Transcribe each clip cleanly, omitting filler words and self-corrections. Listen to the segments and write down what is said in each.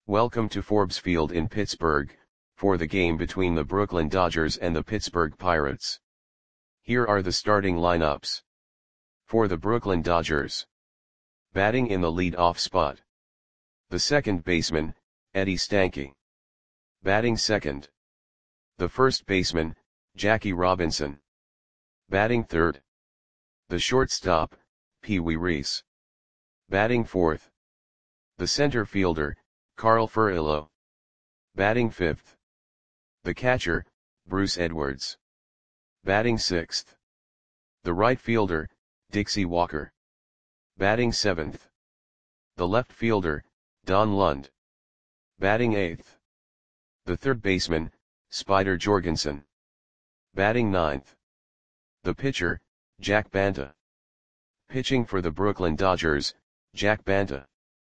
Welcome to Forbes Field in Pittsburgh, for the game between the Brooklyn Dodgers and the Pittsburgh Pirates. Here are the starting lineups. For the Brooklyn Dodgers. Batting in the lead-off spot. The second baseman, Eddie Stanky. Batting second. The first baseman, Jackie Robinson. Batting third. The shortstop, Pee Wee Reese. Batting fourth. The center fielder, Carl Furillo. Batting fifth. The catcher, Bruce Edwards. Batting sixth. The right fielder, Dixie Walker. Batting seventh. The left fielder, Don Lund. Batting eighth. The third baseman, Spider Jorgensen. Batting ninth. The pitcher, Jack Banta. Pitching for the Brooklyn Dodgers, Jack Banta.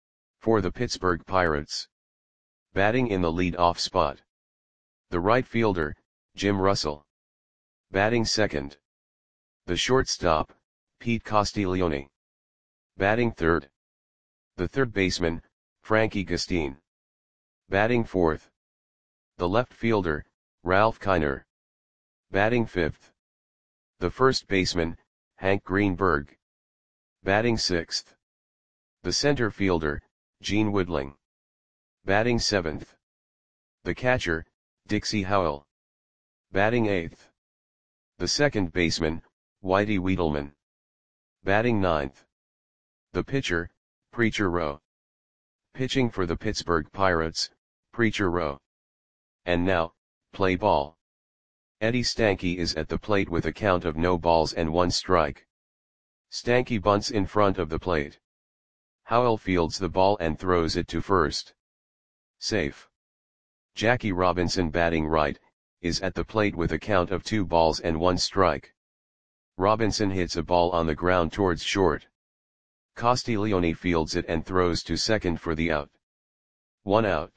For the Pittsburgh Pirates. Batting in the lead-off spot. The right fielder, Jim Russell. Batting second. The shortstop, Pete Castiglione. Batting third. The third baseman, Frankie Gustine. Batting fourth. The left fielder, Ralph Kiner. Batting fifth. The first baseman, Hank Greenberg. Batting sixth. The center fielder, Gene Woodling. Batting seventh. The catcher, Dixie Howell. Batting eighth. The second baseman, Whitey Wiedelman. Batting ninth. The pitcher, Preacher Rowe. Pitching for the Pittsburgh Pirates, Preacher Rowe. And now, play ball. Eddie Stanky is at the plate with a count of no balls and 1 strike. Stanky bunts in front of the plate. Howell fields the ball and throws it to first. Safe. Jackie Robinson, batting right, is at the plate with a count of 2 balls and 1 strike. Robinson hits a ball on the ground towards short. Castiglione fields it and throws to second for the out. 1 out.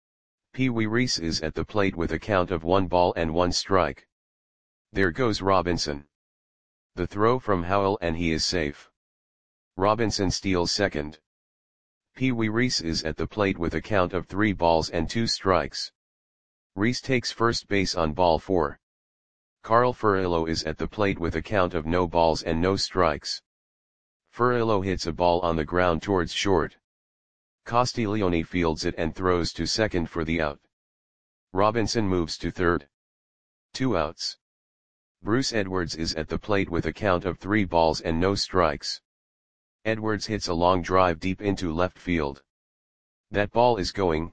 Pee Wee Reese is at the plate with a count of 1 ball and 1 strike. There goes Robinson. The throw from Howell and he is safe. Robinson steals second. Pee Wee Reese is at the plate with a count of 3 balls and 2 strikes. Reese takes first base on ball 4. Carl Furillo is at the plate with a count of no balls and no strikes. Furillo hits a ball on the ground towards short. Castiglione fields it and throws to second for the out. Robinson moves to third. 2 outs. Bruce Edwards is at the plate with a count of 3 balls and no strikes. Edwards hits a long drive deep into left field. That ball is gone.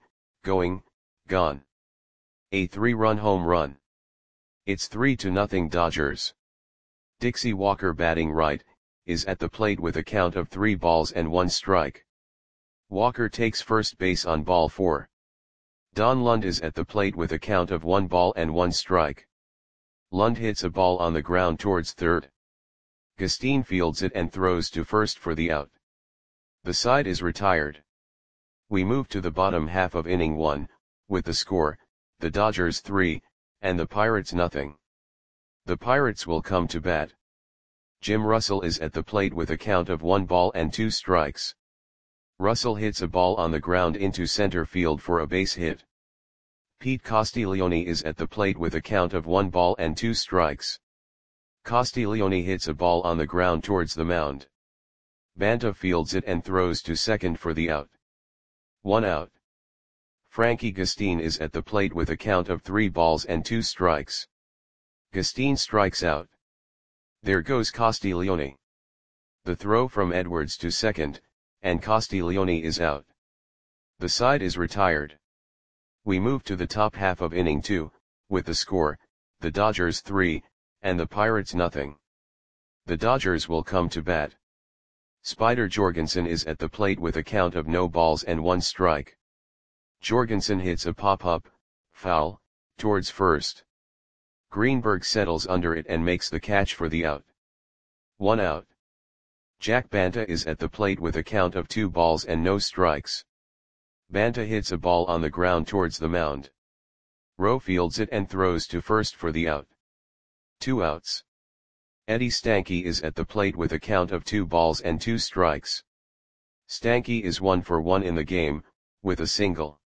A 3-run home run. It's 3-0 Dodgers. Dixie Walker, batting right, is at the plate with a count of 3 balls and 1 strike. Walker takes first base on ball 4. Don Lund is at the plate with a count of 1 ball and 1 strike. Lund hits a ball on the ground towards third. Gustine fields it and throws to first for the out. The side is retired. We move to the bottom half of inning 1, with the score, the Dodgers 3, and the Pirates nothing. The Pirates will come to bat. Jim Russell is at the plate with a count of 1 ball and 2 strikes. Russell hits a ball on the ground into center field for a base hit. Pete Castiglione is at the plate with a count of 1 ball and 2 strikes. Castiglione hits a ball on the ground towards the mound. Banta fields it and throws to second for the out. 1 out. Frankie Gustine is at the plate with a count of 3 balls and 2 strikes. Gustine strikes out. There goes Castiglione. The throw from Edwards to second, and Castiglione is out. The side is retired. We move to the top half of inning 2, with the score, the Dodgers 3, and the Pirates nothing. The Dodgers will come to bat. Spider Jorgensen is at the plate with a count of no balls and 1 strike. Jorgensen hits a pop-up, foul, towards first. Greenberg settles under it and makes the catch for the out. 1 out. Jack Banta is at the plate with a count of 2 balls and no strikes. Banta hits a ball on the ground towards the mound. Rowe fields it and throws to first for the out. 2 outs. Eddie Stanky is at the plate with a count of 2 balls and 2 strikes. Stanky is 1 for 1 in the game, with a single.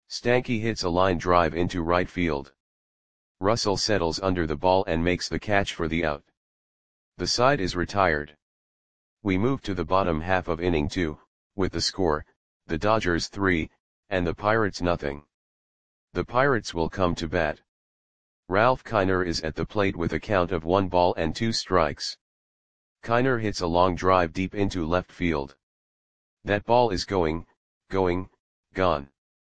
Stanky hits a line drive into right field. Russell settles under the ball and makes the catch for the out. The side is retired. We move to the bottom half of inning 2, with the score, the Dodgers 3, and the Pirates nothing. The Pirates will come to bat. Ralph Kiner is at the plate with a count of 1 ball and 2 strikes. Kiner hits a long drive deep into left field. That ball is going, gone.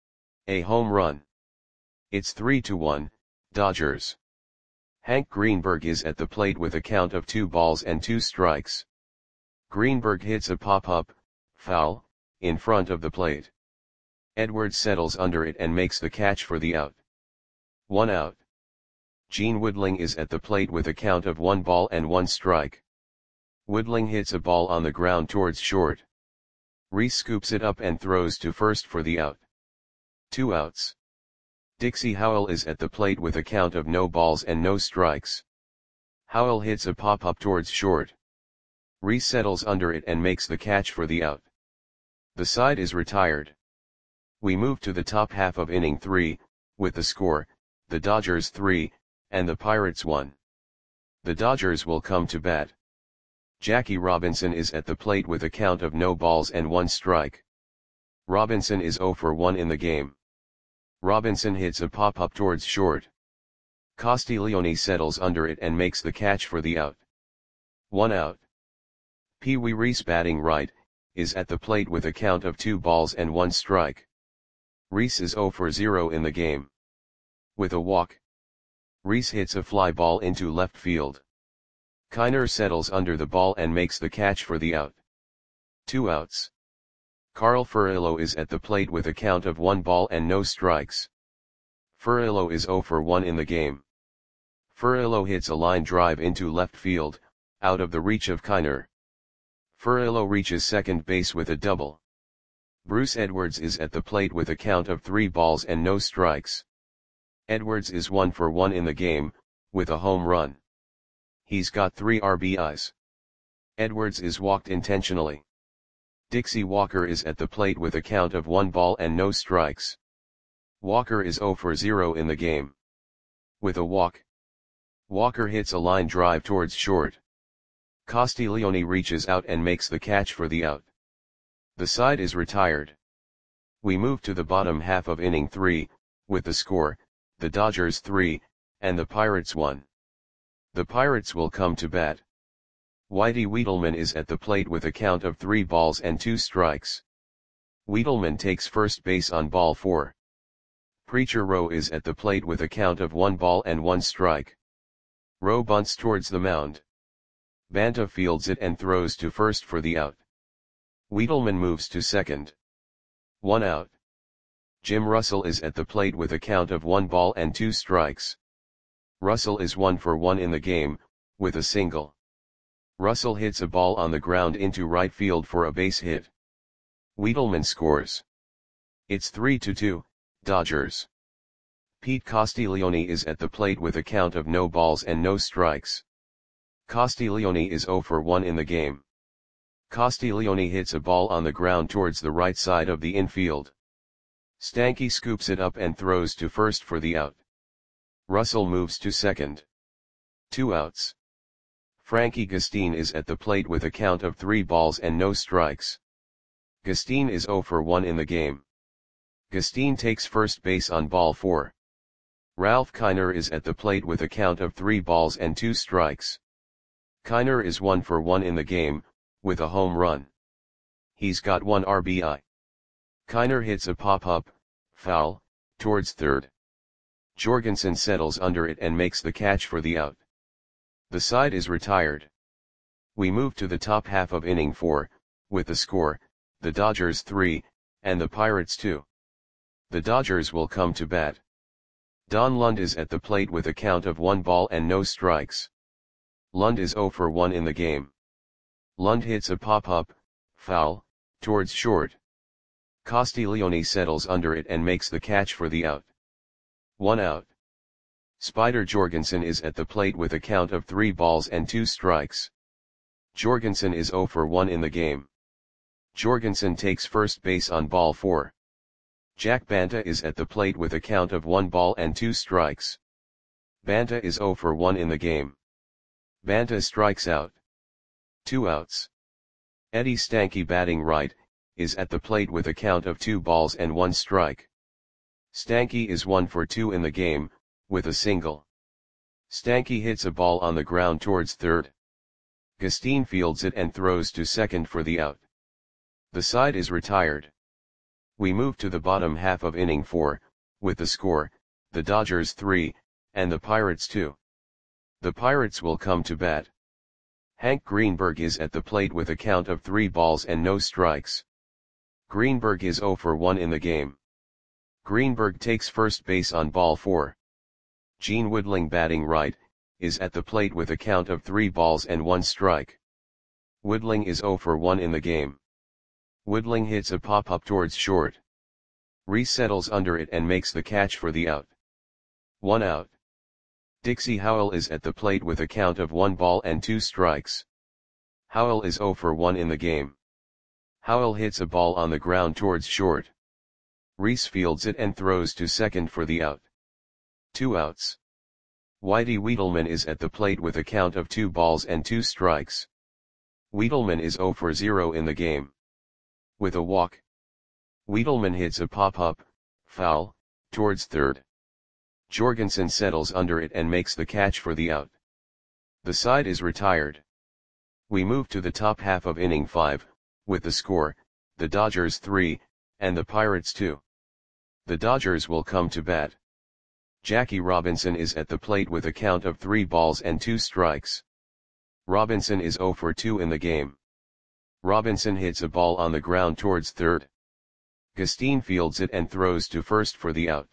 A home run. It's 3-1, Dodgers. Hank Greenberg is at the plate with a count of 2 balls and 2 strikes. Greenberg hits a pop-up, foul, in front of the plate. Edwards settles under it and makes the catch for the out. 1 out. Gene Woodling is at the plate with a count of 1 ball and 1 strike. Woodling hits a ball on the ground towards short. Reese scoops it up and throws to first for the out. 2 outs. Dixie Howell is at the plate with a count of no balls and no strikes. Howell hits a pop-up towards short. Reese settles under it and makes the catch for the out. The side is retired. We move to the top half of inning 3, with the score, the Dodgers 3, and the Pirates 1. The Dodgers will come to bat. Jackie Robinson is at the plate with a count of no balls and 1 strike. Robinson is 0 for 1 in the game. Robinson hits a pop-up towards short. Castiglione settles under it and makes the catch for the out. 1 out. Pee Wee Reese, batting right, is at the plate with a count of 2 balls and 1 strike. Reese is 0 for 0 in the game. With a walk, Reese hits a fly ball into left field. Kiner settles under the ball and makes the catch for the out. 2 outs. Carl Furillo is at the plate with a count of 1 ball and no strikes. Furillo is 0 for 1 in the game. Furillo hits a line drive into left field, out of the reach of Kiner. Furillo reaches second base with a double. Bruce Edwards is at the plate with a count of 3 balls and no strikes. Edwards is 1 for 1 in the game, with a home run. He's got 3 RBIs. Edwards is walked intentionally. Dixie Walker is at the plate with a count of 1 ball and no strikes. Walker is 0 for 0 in the game. With a walk, Walker hits a line drive towards short. Castiglione reaches out and makes the catch for the out. The side is retired. We move to the bottom half of inning 3, with the score, the Dodgers 3, and the Pirates 1. The Pirates will come to bat. Whitey Wiedelman is at the plate with a count of 3 balls and 2 strikes. Wiedelman takes first base on ball 4. Preacher Rowe is at the plate with a count of 1 ball and 1 strike. Rowe bunts towards the mound. Banta fields it and throws to first for the out. Wiedelman moves to second. 1 out. Jim Russell is at the plate with a count of 1 ball and 2 strikes. Russell is 1 for 1 in the game, with a single. Russell hits a ball on the ground into right field for a base hit. Wiedelman scores. It's 3-2, Dodgers. Pete Castiglione is at the plate with a count of no balls and no strikes. Castiglione is 0 for 1 in the game. Castiglione hits a ball on the ground towards the right side of the infield. Stanky scoops it up and throws to first for the out. Russell moves to second. 2 outs. Frankie Gustine is at the plate with a count of 3 balls and no strikes. Gustine is 0 for 1 in the game. Gustine takes first base on ball 4. Ralph Kiner is at the plate with a count of 3 balls and 2 strikes. Kiner is 1 for 1 in the game, with a home run. He's got 1 RBI. Kiner hits a pop-up, foul, towards third. Jorgensen settles under it and makes the catch for the out. The side is retired. We move to the top half of inning 4, with the score, the Dodgers 3, and the Pirates 2. The Dodgers will come to bat. Don Lund is at the plate with a count of 1 ball and no strikes. Lund is 0 for 1 in the game. Lund hits a pop-up, foul, towards short. Castiglione settles under it and makes the catch for the out. 1 out. Spider Jorgensen is at the plate with a count of 3 balls and 2 strikes. Jorgensen is 0 for 1 in the game. Jorgensen takes first base on ball 4. Jack Banta is at the plate with a count of 1 ball and 2 strikes. Banta is 0 for 1 in the game. Banta strikes out. 2 outs. Eddie Stanky batting right, is at the plate with a count of 2 balls and 1 strike. Stanky is 1 for 2 in the game, with a single. Stanky hits a ball on the ground towards third. Gustine fields it and throws to second for the out. The side is retired. We move to the bottom half of inning 4, with the score, the Dodgers 3, and the Pirates 2. The Pirates will come to bat. Hank Greenberg is at the plate with a count of 3 balls and no strikes. Greenberg is 0 for 1 in the game. Greenberg takes first base on ball 4. Gene Woodling batting right, is at the plate with a count of 3 balls and 1 strike. Woodling is 0 for 1 in the game. Woodling hits a pop-up towards short. Reese settles under it and makes the catch for the out. 1 out. Dixie Howell is at the plate with a count of 1 ball and 2 strikes. Howell is 0 for 1 in the game. Howell hits a ball on the ground towards short. Reese fields it and throws to second for the out. 2 outs. Whitey Wiedelman is at the plate with a count of 2 balls and 2 strikes. Wiedelman is 0 for 0 in the game. With a walk. Wiedelman hits a pop-up, foul, towards third. Jorgensen settles under it and makes the catch for the out. The side is retired. We move to the top half of inning 5, with the score, the Dodgers 3, and the Pirates 2. The Dodgers will come to bat. Jackie Robinson is at the plate with a count of 3 balls and 2 strikes. Robinson is 0 for 2 in the game. Robinson hits a ball on the ground towards third. Gustine fields it and throws to first for the out.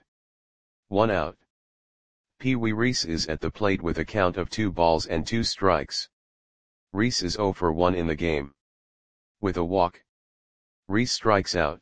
1 out. Pee Wee Reese is at the plate with a count of 2 balls and 2 strikes. Reese is 0 for 1 in the game. With a walk. Reese strikes out.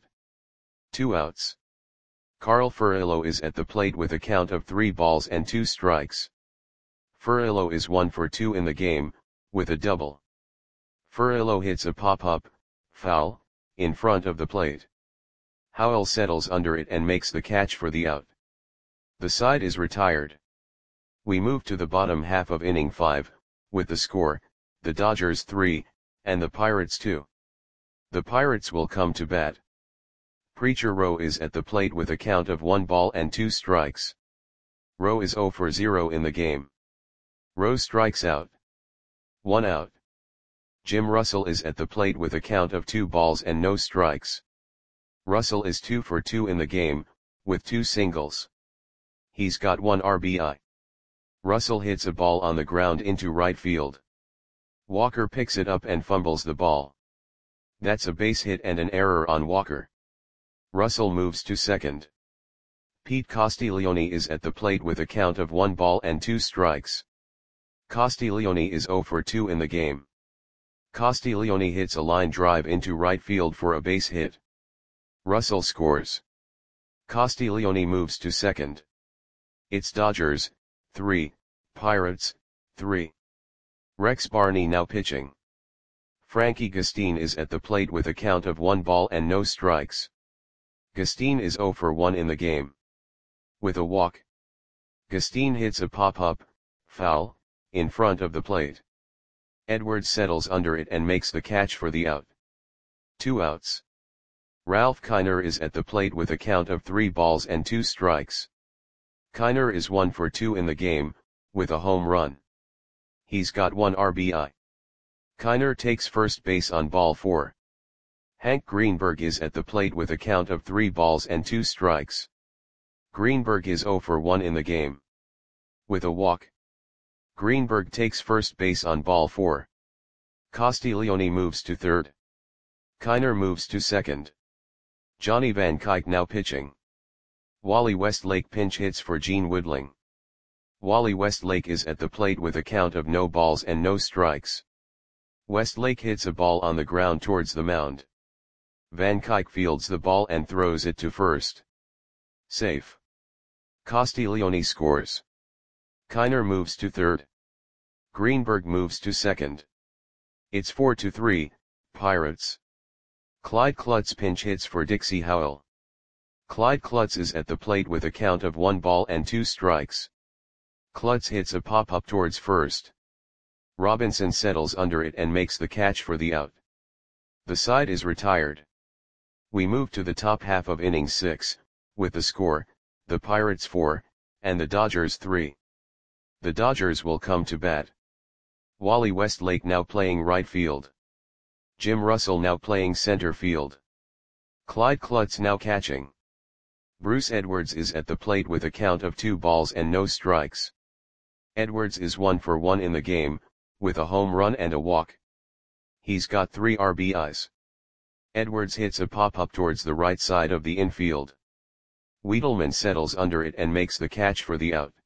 2 outs. Carl Furillo is at the plate with a count of 3 balls and 2 strikes. Furillo is 1 for 2 in the game, with a double. Furillo hits a pop-up, foul, in front of the plate. Howell settles under it and makes the catch for the out. The side is retired. We move to the bottom half of inning 5, with the score, the Dodgers 3, and the Pirates 2. The Pirates will come to bat. Preacher Rowe is at the plate with a count of 1 ball and 2 strikes. Rowe is 0 for 0 in the game. Rowe strikes out. 1 out. Jim Russell is at the plate with a count of 2 balls and no strikes. Russell is 2 for 2 in the game, with 2 singles. He's got 1 RBI. Russell hits a ball on the ground into right field. Walker picks it up and fumbles the ball. That's a base hit and an error on Walker. Russell moves to second. Pete Castiglione is at the plate with a count of 1 ball and 2 strikes. Castiglione is 0 for 2 in the game. Castiglione hits a line drive into right field for a base hit. Russell scores. Castiglione moves to second. It's Dodgers 3, Pirates 3. Rex Barney now pitching. Frankie Gustine is at the plate with a count of 1 ball and no strikes. Gustine is 0 for 1 in the game. With a walk. Gustine hits a pop-up, foul, in front of the plate. Edwards settles under it and makes the catch for the out. 2 outs. Ralph Kiner is at the plate with a count of 3 balls and 2 strikes. Kiner is 1 for 2 in the game, with a home run. He's got 1 RBI. Kiner takes first base on ball 4. Hank Greenberg is at the plate with a count of 3 balls and 2 strikes. Greenberg is 0 for 1 in the game. With a walk. Greenberg takes first base on ball 4. Castiglione moves to third. Kiner moves to second. Johnny Van Kuyk now pitching. Wally Westlake pinch hits for Gene Woodling. Wally Westlake is at the plate with a count of no balls and no strikes. Westlake hits a ball on the ground towards the mound. Van Kuyk fields the ball and throws it to first. Safe. Castiglione scores. Kiner moves to third. Greenberg moves to second. It's 4-3, Pirates. Clyde Klutz pinch hits for Dixie Howell. Clyde Klutz is at the plate with a count of 1 ball and 2 strikes. Klutz hits a pop-up towards first. Robinson settles under it and makes the catch for the out. The side is retired. We move to the top half of inning 6, with the score, the Pirates 4, and the Dodgers 3. The Dodgers will come to bat. Wally Westlake now playing right field. Jim Russell now playing center field. Clyde Klutz now catching. Bruce Edwards is at the plate with a count of 2 balls and no strikes. Edwards is 1 for 1 in the game, with a home run and a walk. He's got 3 RBIs. Edwards hits a pop-up towards the right side of the infield. Wiedelman settles under it and makes the catch for the out.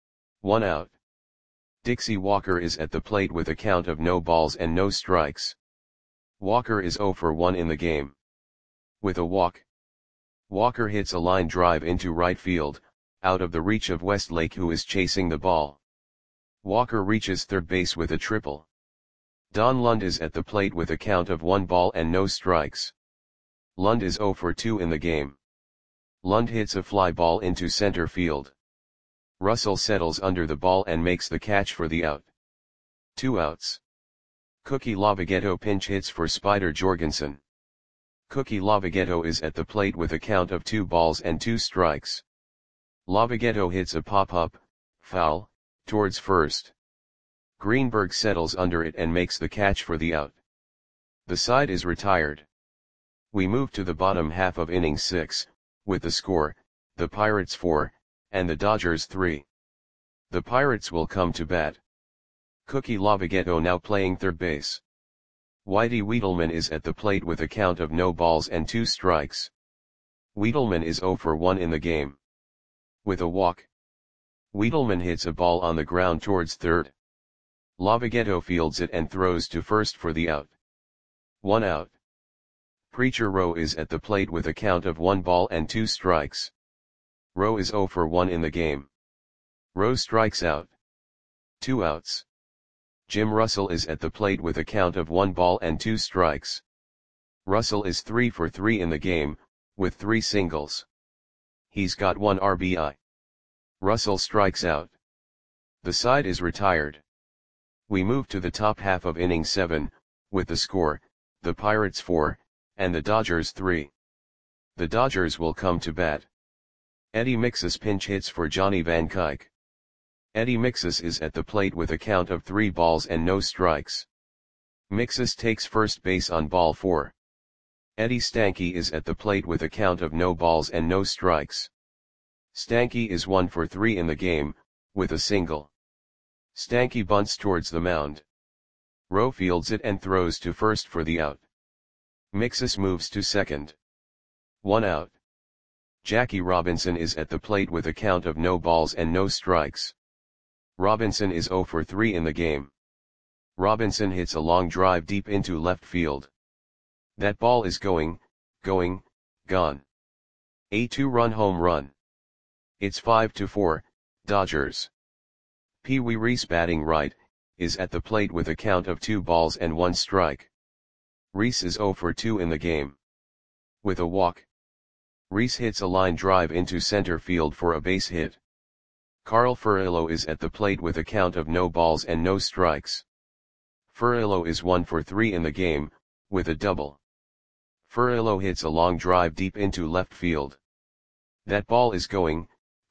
1 out. Dixie Walker is at the plate with a count of no balls and no strikes. Walker is 0 for 1 in the game. With a walk. Walker hits a line drive into right field, out of the reach of Westlake, who is chasing the ball. Walker reaches third base with a triple. Don Lund is at the plate with a count of 1 ball and no strikes. Lund is 0 for 2 in the game. Lund hits a fly ball into center field. Russell settles under the ball and makes the catch for the out. 2 outs. Cookie Lavagetto pinch hits for Spider Jorgensen. Cookie Lavagetto is at the plate with a count of 2 balls and 2 strikes. Lavagetto hits a pop-up, foul, towards first. Greenberg settles under it and makes the catch for the out. The side is retired. We move to the bottom half of inning 6, with the score, the Pirates 4, and the Dodgers 3. The Pirates will come to bat. Cookie Lavagetto now playing third base. Whitey Wiedelman is at the plate with a count of no balls and 2 strikes. Wiedelman is 0 for 1 in the game. With a walk. Wiedelman hits a ball on the ground towards third. Lavagetto fields it and throws to first for the out. 1 out. Preacher Rowe is at the plate with a count of 1 ball and 2 strikes. Rowe is 0 for 1 in the game. Rowe strikes out. 2 outs. Jim Russell is at the plate with a count of 1 ball and 2 strikes. Russell is 3 for 3 in the game, with 3 singles. He's got 1 RBI. Russell strikes out. The side is retired. We move to the top half of inning 7, with the score, the Pirates 4, and the Dodgers 3. The Dodgers will come to bat. Eddie Mixus pinch hits for Johnny Van Kuyk. Eddie Mixus is at the plate with a count of 3 balls and no strikes. Mixus takes first base on ball 4. Eddie Stanky is at the plate with a count of no balls and no strikes. Stanky is 1 for 3 in the game, with a single. Stanky bunts towards the mound. Rowe fields it and throws to first for the out. Mixus moves to second. 1 out. Jackie Robinson is at the plate with a count of no balls and no strikes. Robinson is 0 for 3 in the game. Robinson hits a long drive deep into left field. That ball is gone. A 2-run home run. It's 5-4, Dodgers. Pee Wee Reese batting right, is at the plate with a count of 2 balls and 1 strike. Reese is 0 for 2 in the game. With a walk. Reese hits a line drive into center field for a base hit. Carl Furillo is at the plate with a count of no balls and no strikes. Furillo is 1 for 3 in the game, with a double. Furillo hits a long drive deep into left field. That ball is gone.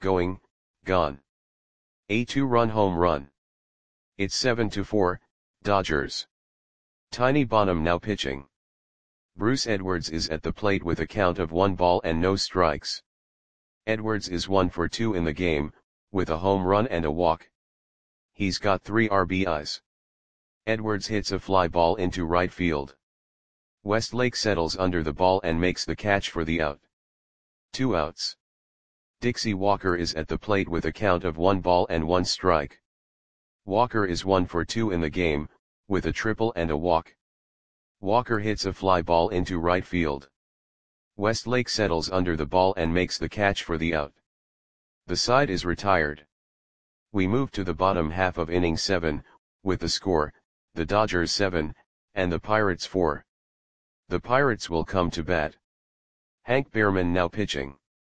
A 2-run home run. It's 7-4, Dodgers. Tiny Bonham now pitching. Bruce Edwards is at the plate with a count of 1 ball and no strikes. Edwards is 1 for 2 in the game, with a home run and a walk. He's got 3 RBIs. Edwards hits a fly ball into right field. Westlake settles under the ball and makes the catch for the out. 2 outs. Dixie Walker is at the plate with a count of 1 ball and 1 strike. Walker is 1 for 2 in the game, with a triple and a walk. Walker hits a fly ball into right field. Westlake settles under the ball and makes the catch for the out. The side is retired. We move to the bottom half of inning 7, with the score, the Dodgers 7, and the Pirates 4. The Pirates will come to bat. Hank Bierman now pitching.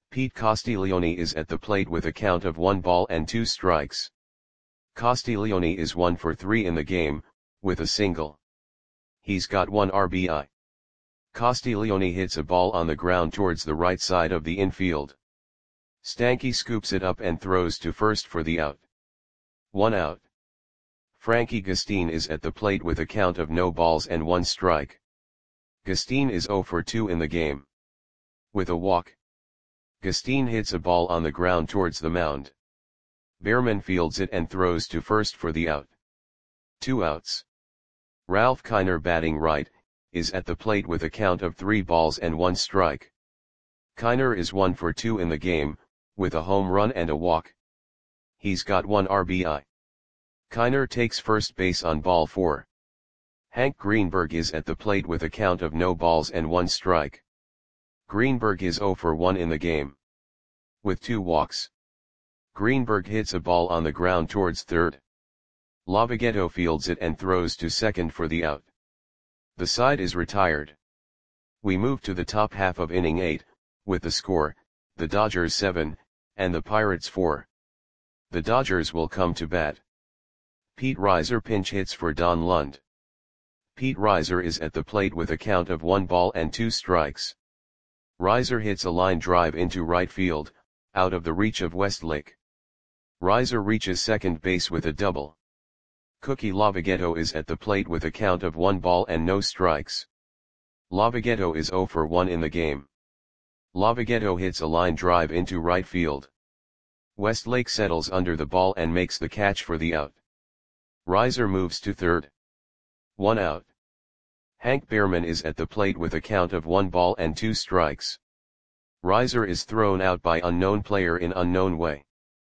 Pete Castiglione is at the plate with a count of 1 ball and 2 strikes. Castiglione is 1 for 3 in the game, with a single. He's got 1 RBI. Castiglione hits a ball on the ground towards the right side of the infield. Stanky scoops it up and throws to first for the out. 1 out. Frankie Gastine is at the plate with a count of no balls and 1 strike. Gastine is 0 for 2 in the game. With a walk. Gastine hits a ball on the ground towards the mound. Behrman fields it and throws to first for the out. 2 outs. Ralph Kiner, batting right, is at the plate with a count of 3 balls and 1 strike. Kiner is 1 for 2 in the game, with a home run and a walk. He's got 1 RBI. Kiner takes first base on ball 4. Hank Greenberg is at the plate with a count of no balls and 1 strike. Greenberg is 0 for 1 in the game. With 2 walks. Greenberg hits a ball on the ground towards third. Lavogetto fields it and throws to second for the out. The side is retired. We move to the top half of inning 8, with the score, the Dodgers 7, and the Pirates 4. The Dodgers will come to bat. Pete Reiser pinch hits for Don Lund. Pete Reiser is at the plate with a count of 1 ball and 2 strikes. Reiser hits a line drive into right field, out of the reach of Westlake. Reiser reaches second base with a double. Cookie Lavogetto is at the plate with a count of 1 ball and no strikes. Lavogetto is 0 for 1 in the game. Lavogetto hits a line drive into right field. Westlake settles under the ball and makes the catch for the out. Reiser moves to third. 1 out. Hank Behrman is at the plate with a count of 1 ball and 2 strikes. Reiser is thrown out by unknown player in unknown way.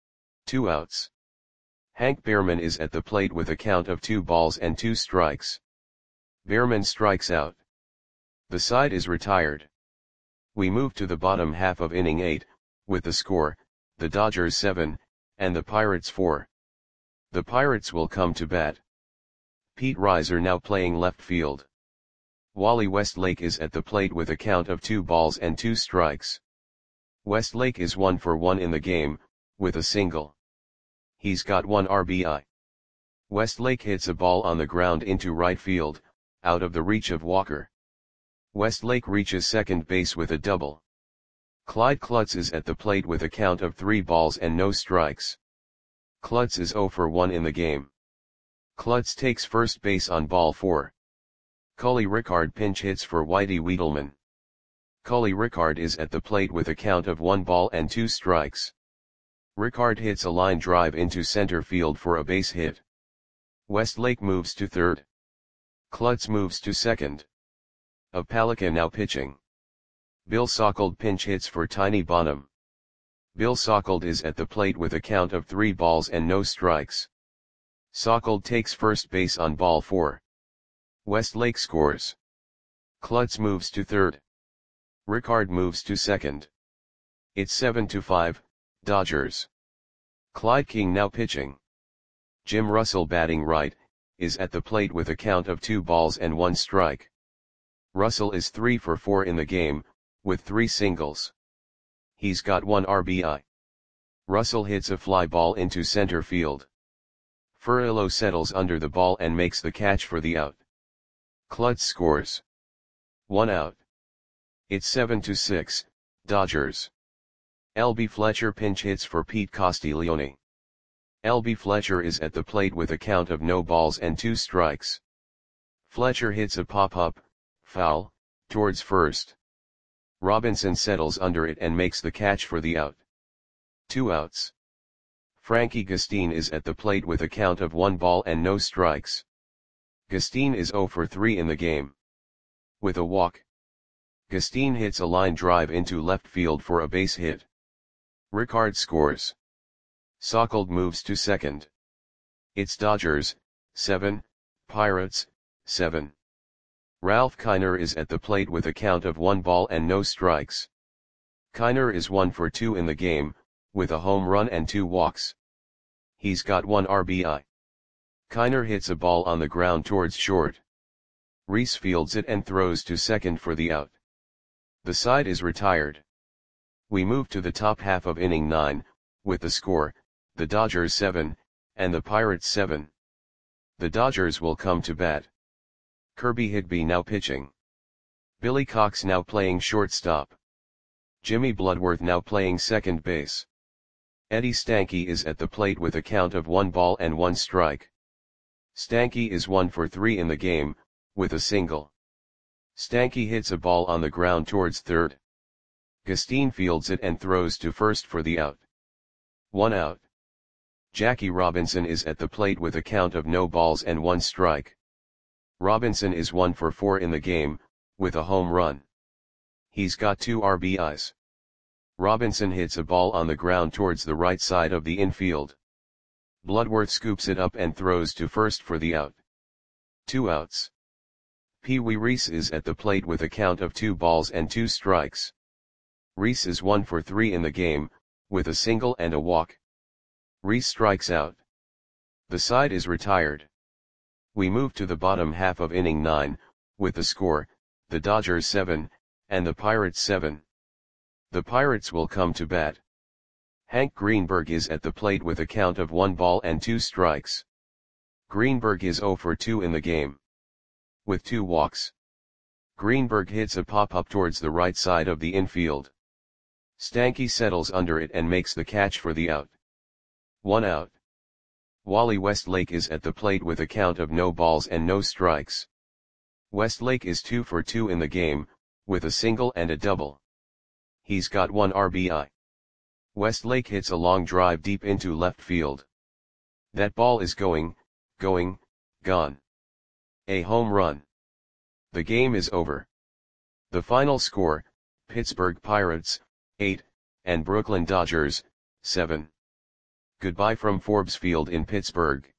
2 outs. Hank Behrman is at the plate with a count of 2 balls and 2 strikes. Behrman strikes out. The side is retired. We move to the bottom half of inning 8, with the score, the Dodgers 7, and the Pirates 4. The Pirates will come to bat. Pete Reiser now playing left field. Wally Westlake is at the plate with a count of 2 balls and 2 strikes. Westlake is 1 for 1 in the game, with a single. He's got 1 RBI. Westlake hits a ball on the ground into right field, out of the reach of Walker. Westlake reaches second base with a double. Clyde Klutz is at the plate with a count of 3 balls and no strikes. Klutz is 0 for 1 in the game. Klutz takes first base on ball 4. Cully Rickard pinch hits for Whitey Wiedelman. Cully Rickard is at the plate with a count of 1 ball and 2 strikes. Rickard hits a line drive into center field for a base hit. Westlake moves to third. Klutz moves to second. Opalika now pitching. Bill Sockold pinch hits for Tiny Bonham. Bill Sockold is at the plate with a count of 3 balls and no strikes. Sockold takes first base on ball 4. Westlake scores. Klutz moves to third. Rickard moves to second. It's 7-5, Dodgers. Clyde King now pitching. Jim Russell batting right, is at the plate with a count of 2 balls and 1 strike. Russell is 3 for 4 in the game, with 3 singles. He's got 1 RBI. Russell hits a fly ball into center field. Furillo settles under the ball and makes the catch for the out. Klutz scores. 1 out. It's 7-6, Dodgers. L.B. Fletcher pinch hits for Pete Castiglione. L.B. Fletcher is at the plate with a count of no balls and 2 strikes. Fletcher hits a pop-up, foul, towards first. Robinson settles under it and makes the catch for the out. 2 outs. Frankie Gastine is at the plate with a count of 1 ball and no strikes. Gastine is 0 for 3 in the game. With a walk. Gastine hits a line drive into left field for a base hit. Rickard scores. Sockold moves to second. It's Dodgers, 7, Pirates, 7. Ralph Kiner is at the plate with a count of 1 ball and no strikes. Kiner is 1 for 2 in the game, with a home run and 2 walks. He's got 1 RBI. Kiner hits a ball on the ground towards short. Reese fields it and throws to second for the out. The side is retired. We move to the top half of inning 9, with the score, the Dodgers 7, and the Pirates 7. The Dodgers will come to bat. Kirby Higby now pitching. Billy Cox now playing shortstop. Jimmy Bloodworth now playing second base. Eddie Stanky is at the plate with a count of 1 ball and 1 strike. Stanky is 1 for 3 in the game, with a single. Stanky hits a ball on the ground towards third. Gustine fields it and throws to first for the out. 1 out. Jackie Robinson is at the plate with a count of no balls and 1 strike. Robinson is 1 for 4 in the game, with a home run. He's got 2 RBIs. Robinson hits a ball on the ground towards the right side of the infield. Bloodworth scoops it up and throws to first for the out. 2 outs. Pee Wee Reese is at the plate with a count of 2 balls and 2 strikes. Reese is 1 for 3 in the game, with a single and a walk. Reese strikes out. The side is retired. We move to the bottom half of inning 9, with the score, the Dodgers 7, and the Pirates 7. The Pirates will come to bat. Hank Greenberg is at the plate with a count of 1 ball and 2 strikes. Greenberg is 0 for 2 in the game, with 2 walks. Greenberg hits a pop-up towards the right side of the infield. Stanky settles under it and makes the catch for the out. 1 out. Wally Westlake is at the plate with a count of no balls and no strikes. Westlake is 2 for 2 in the game, with a single and a double. He's got 1 RBI. Westlake hits a long drive deep into left field. That ball is gone. A home run. The game is over. The final score, Pittsburgh Pirates, 8, and Brooklyn Dodgers, 7. Goodbye from Forbes Field in Pittsburgh.